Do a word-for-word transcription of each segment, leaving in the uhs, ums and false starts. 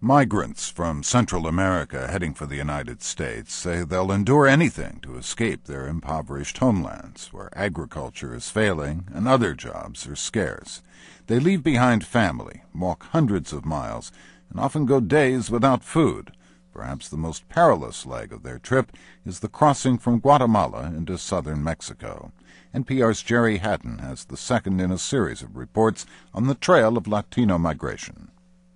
Migrants from Central America heading for the United States say they'll endure anything to escape their impoverished homelands, where agriculture is failing and other jobs are scarce. They leave behind family, walk hundreds of miles, and often go days without food. Perhaps the most perilous leg of their trip is the crossing from Guatemala into southern Mexico. N P R's Jerry Hatton has the second in a series of reports on the trail of Latino migration.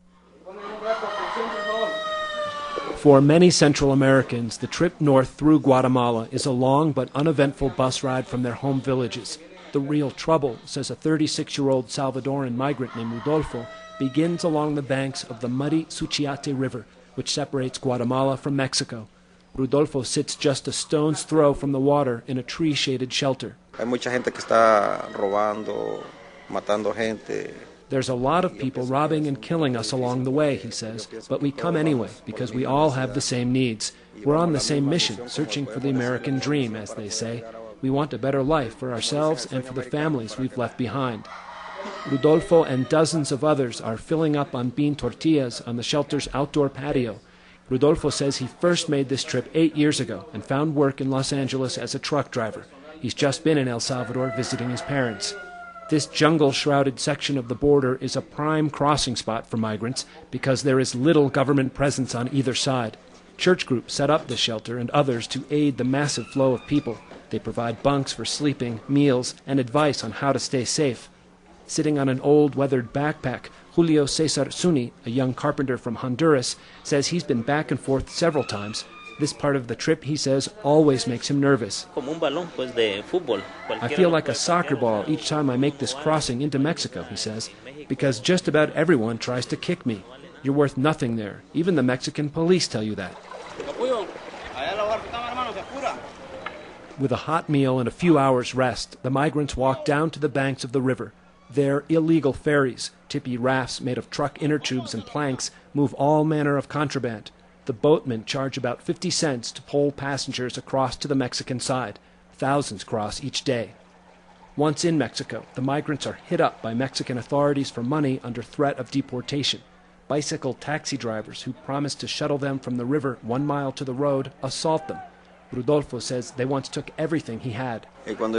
For many Central Americans, the trip north through Guatemala is a long but uneventful bus ride from their home villages. The real trouble, says a thirty-six-year-old Salvadoran migrant named Rodolfo, begins along the banks of the muddy Suchiate River, which separates Guatemala from Mexico. Rodolfo sits just a stone's throw from the water in a tree-shaded shelter. Hay mucha gente que está robando, matando gente. There's a lot of people robbing and killing us along the way, he says, but we come anyway because we all have the same needs. We're on the same mission, searching for the American dream, as they say. We want a better life for ourselves and for the families we've left behind. Rodolfo and dozens of others are filling up on bean tortillas on the shelter's outdoor patio. Rodolfo says he first made this trip eight years ago and found work in Los Angeles as a truck driver. He's just been in El Salvador visiting his parents. This jungle-shrouded section of the border is a prime crossing spot for migrants because there is little government presence on either side. Church groups set up this shelter and others to aid the massive flow of people. They provide bunks for sleeping, meals, and advice on how to stay safe. Sitting on an old, weathered backpack, Julio Cesar Zuni, a young carpenter from Honduras, says he's been back and forth several times. This part of the trip, he says, always makes him nervous. I feel like a soccer ball each time I make this crossing into Mexico, he says, because just about everyone tries to kick me. You're worth nothing there. Even the Mexican police tell you that. With a hot meal and a few hours' rest, the migrants walk down to the banks of the river. Their illegal ferries, tippy rafts made of truck inner tubes and planks, move all manner of contraband. The boatmen charge about fifty cents to pole passengers across to the Mexican side. Thousands cross each day. Once in Mexico, the migrants are hit up by Mexican authorities for money under threat of deportation. Bicycle taxi drivers who promise to shuttle them from the river one mile to the road assault them. Rodolfo says they once took everything he had. When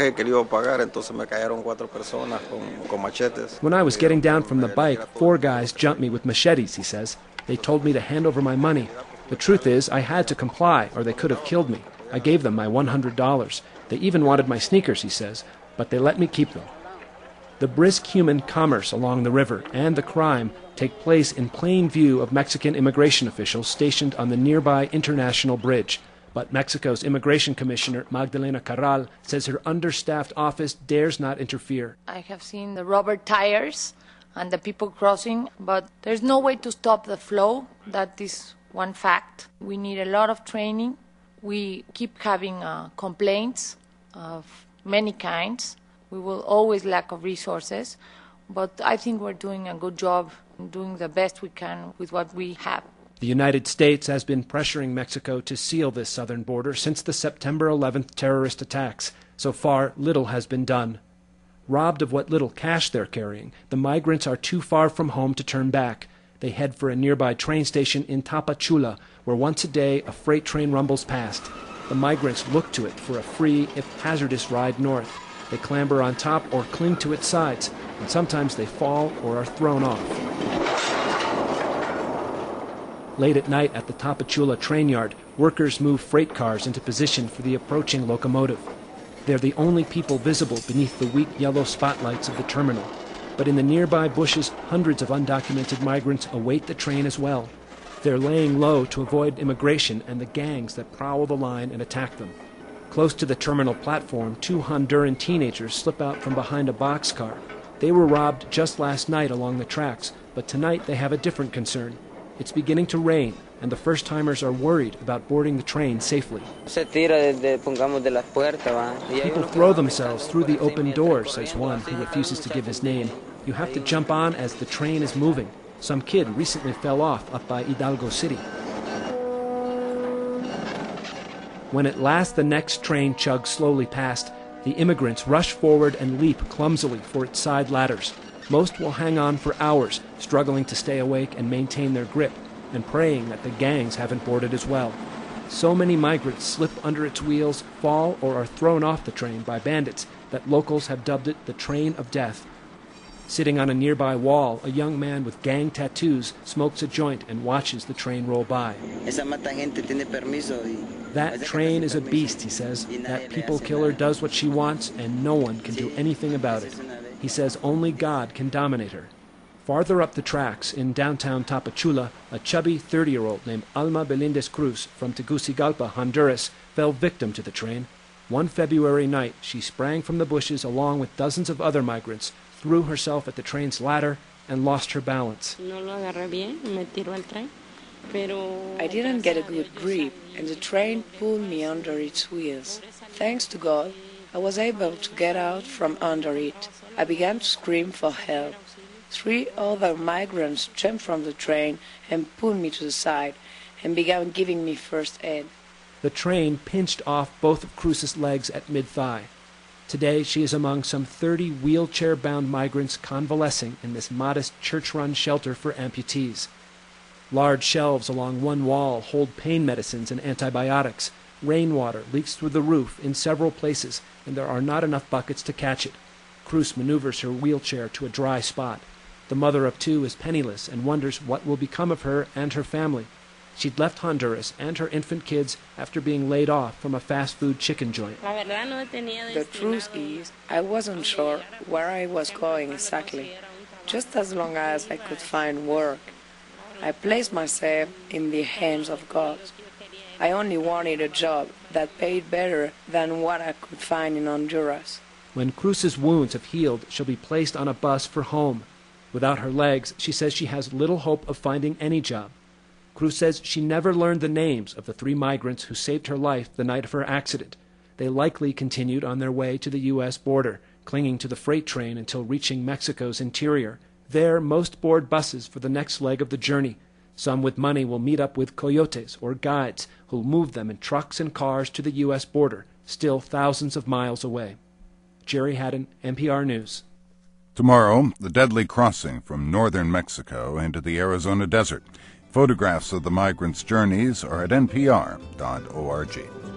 I was getting down from the bike, four guys jumped me with machetes, he says. They told me to hand over my money. The truth is, I had to comply, or they could have killed me. I gave them my one hundred dollars. They even wanted my sneakers, he says, but they let me keep them. The brisk human commerce along the river and the crime take place in plain view of Mexican immigration officials stationed on the nearby International Bridge. But Mexico's Immigration Commissioner, Magdalena Carral, says her understaffed office dares not interfere. I have seen the rubber tires and the people crossing, but there's no way to stop the flow. That is one fact. We need a lot of training. We keep having uh, complaints of many kinds. We will always lack of resources, but I think we're doing a good job, doing the best we can with what we have. The United States has been pressuring Mexico to seal this southern border since the September eleventh terrorist attacks. So far, little has been done. Robbed of what little cash they're carrying, the migrants are too far from home to turn back. They head for a nearby train station in Tapachula, where once a day a freight train rumbles past. The migrants look to it for a free, if hazardous, ride north. They clamber on top or cling to its sides, and sometimes they fall or are thrown off. Late at night at the Tapachula train yard, workers move freight cars into position for the approaching locomotive. They're the only people visible beneath the weak yellow spotlights of the terminal. But in the nearby bushes, hundreds of undocumented migrants await the train as well. They're laying low to avoid immigration and the gangs that prowl the line and attack them. Close to the terminal platform, two Honduran teenagers slip out from behind a boxcar. They were robbed just last night along the tracks, but tonight they have a different concern. It's beginning to rain, and the first-timers are worried about boarding the train safely. People throw themselves through the open doors, says one who refuses to give his name. You have to jump on as the train is moving. Some kid recently fell off up by Hidalgo City. When at last the next train chugs slowly past, the immigrants rush forward and leap clumsily for its side ladders. Most will hang on for hours, struggling to stay awake and maintain their grip, and praying that the gangs haven't boarded as well. So many migrants slip under its wheels, fall, or are thrown off the train by bandits that locals have dubbed it the Train of Death. Sitting on a nearby wall, a young man with gang tattoos smokes a joint and watches the train roll by. That train is a beast, he says. That people killer does what she wants, and no one can do anything about it. He says only God can dominate her. Farther up the tracks, in downtown Tapachula, a chubby thirty-year-old named Alma Belindez Cruz from Tegucigalpa, Honduras, fell victim to the train. One February night, she sprang from the bushes along with dozens of other migrants, threw herself at the train's ladder, and lost her balance. I didn't get a good grip, and the train pulled me under its wheels. Thanks to God, I was able to get out from under it. I began to scream for help. Three other migrants jumped from the train and pulled me to the side and began giving me first aid. The train pinched off both of Cruz's legs at mid-thigh. Today she is among some thirty wheelchair-bound migrants convalescing in this modest church-run shelter for amputees. Large shelves along one wall hold pain medicines and antibiotics. Rainwater leaks through the roof in several places, and there are not enough buckets to catch it. Cruz maneuvers her wheelchair to a dry spot. The mother of two is penniless and wonders what will become of her and her family. She'd left Honduras and her infant kids after being laid off from a fast-food chicken joint. The truth is, I wasn't sure where I was going exactly, just as long as I could find work. I placed myself in the hands of God. I only wanted a job that paid better than what I could find in Honduras. When Cruz's wounds have healed, she'll be placed on a bus for home. Without her legs, she says she has little hope of finding any job. Cruz says she never learned the names of the three migrants who saved her life the night of her accident. They likely continued on their way to the U S border, clinging to the freight train until reaching Mexico's interior. There, most board buses for the next leg of the journey. Some with money will meet up with coyotes or guides who'll move them in trucks and cars to the U S border, still thousands of miles away. Jerry Haddon, N P R News. Tomorrow, the deadly crossing from northern Mexico into the Arizona desert. Photographs of the migrants' journeys are at N P R dot org.